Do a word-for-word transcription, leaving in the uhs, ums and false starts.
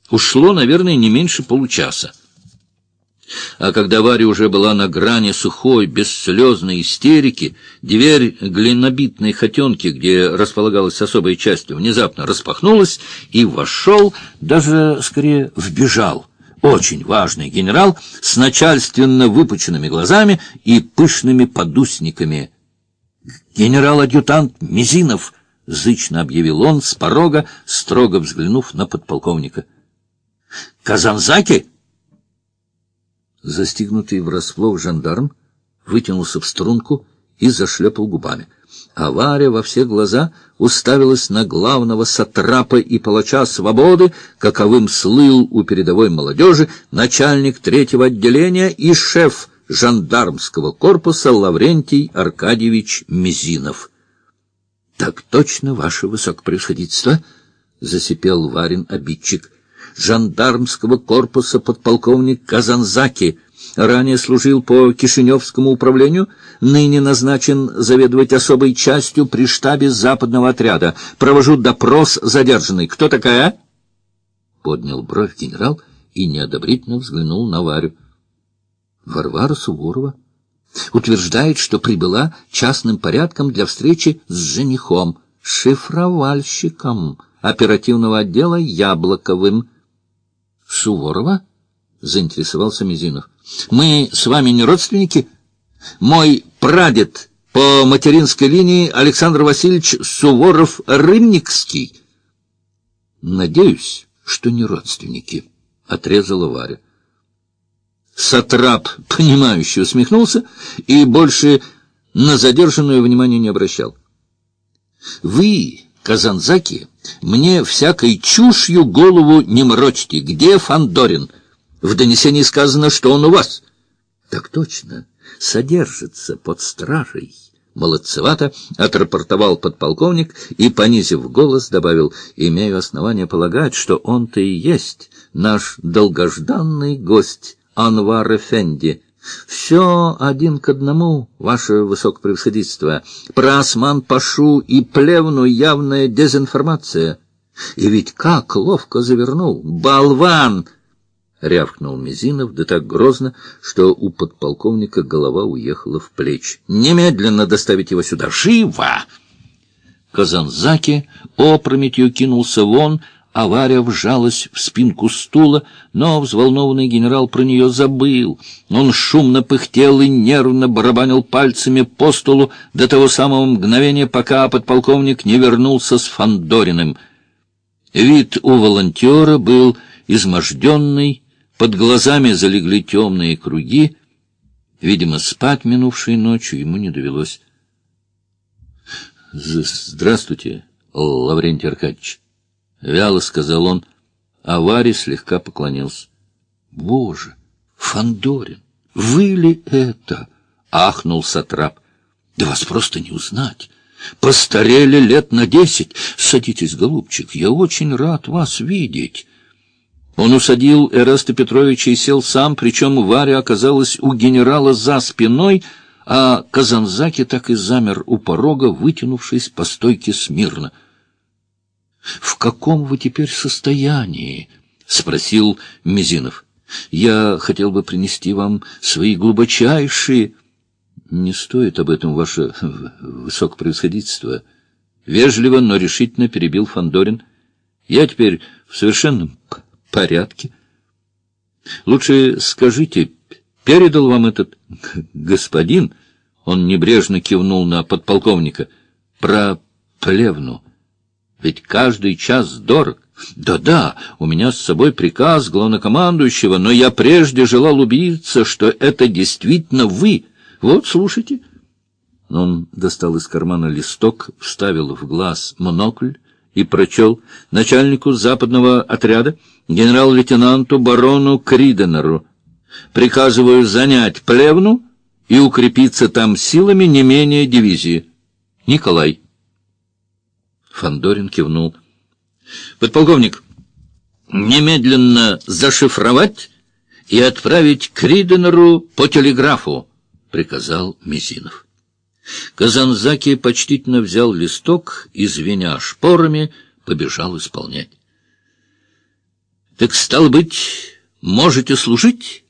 Ушло, наверное, не меньше получаса. А когда Варя уже была на грани сухой, бесслезной истерики, дверь глинобитной хотенки, где располагалась особая часть, внезапно распахнулась, и вошел, даже скорее вбежал, очень важный генерал с начальственно выпученными глазами и пышными подусниками. «Генерал-адъютант Мизинов!» — зычно объявил он с порога, строго взглянув на подполковника. «Казанзаки!» Застигнутый врасплох жандарм вытянулся в струнку и зашлепал губами. А Варя во все глаза уставилась на главного сатрапа и палача свободы, каковым слыл у передовой молодежи начальник третьего отделения и шеф жандармского корпуса Лаврентий Аркадьевич Мизинов. — Так точно, ваше высокопревосходительство, — засипел Варин обидчик. Жандармского корпуса подполковник Казанзаки, ранее служил по Кишиневскому управлению, ныне назначен заведовать особой частью при штабе западного отряда. Провожу допрос задержанной. Кто такая? Поднял бровь генерал и неодобрительно взглянул на Варю. Варвара Суворова. Утверждает, что прибыла частным порядком для встречи с женихом, шифровальщиком оперативного отдела Яблоковым. Суворова? — заинтересовался Мизинов. — Мы с вами не родственники? Мой прадед по материнской линии Александр Васильевич Суворов-Рымникский. — Надеюсь, что не родственники, — отрезала Варя. Сатрап, понимающе усмехнулся и больше на задержанную внимания не обращал. — Вы, Казанзаки, мне всякой чушью голову не морочьте. Где Фандорин? В донесении сказано, что он у вас. Так точно, содержится под стражей. Молодцевато отрапортовал подполковник и, понизив голос, добавил: имею основание полагать, что он-то и есть наш долгожданный гость Анвар Эфенди. Все один к одному, ваше высокопревосходительство. Про Осман-Пашу и Плевну явная дезинформация. И ведь как ловко завернул! Болван! — рявкнул Мизинов, да так грозно, что у подполковника голова уехала в плечи. — Немедленно доставить его сюда! Живо! Казанзаки опрометью кинулся вон, а Варя вжалась в спинку стула, но взволнованный генерал про нее забыл. Он шумно пыхтел и нервно барабанил пальцами по столу до того самого мгновения, пока подполковник не вернулся с Фандориным. Вид у волонтера был изможденный, под глазами залегли темные круги. Видимо, спать минувшей ночью ему не довелось. — Здравствуйте, Лаврентий Аркадьевич. — вяло сказал он, а Варе слегка поклонился. — Боже, Фандорин, вы ли это? — ахнул сатрап. — Да вас просто не узнать. Постарели лет на десять. Садитесь, голубчик, я очень рад вас видеть. Он усадил Эраста Петровича и сел сам, причем Варя оказалась у генерала за спиной, а Казанзаки так и замер у порога, вытянувшись по стойке смирно. — В каком вы теперь состоянии? — спросил Мизинов. — Я хотел бы принести вам свои глубочайшие... — Не стоит об этом, ваше высокопревосходительство. Вежливо, но решительно перебил Фандорин. — Я теперь в совершенном порядке. Лучше скажите, передал вам этот господин, он небрежно кивнул на подполковника, про Плевну? Ведь каждый час дорог. Да-да, у меня с собой приказ главнокомандующего, но я прежде желал убедиться, что это действительно вы. Вот, слушайте. Он достал из кармана листок, вставил в глаз монокль и прочел: начальнику западного отряда, генерал-лейтенанту барону Криденеру. Приказываю занять Плевну и укрепиться там силами не менее дивизии. Николай. Фандорин кивнул. — Подполковник, немедленно зашифровать и отправить Криденеру по телеграфу, — приказал Мизинов. Казанзаки почтительно взял листок и, звеня шпорами, побежал исполнять. — Так, стало быть, можете служить?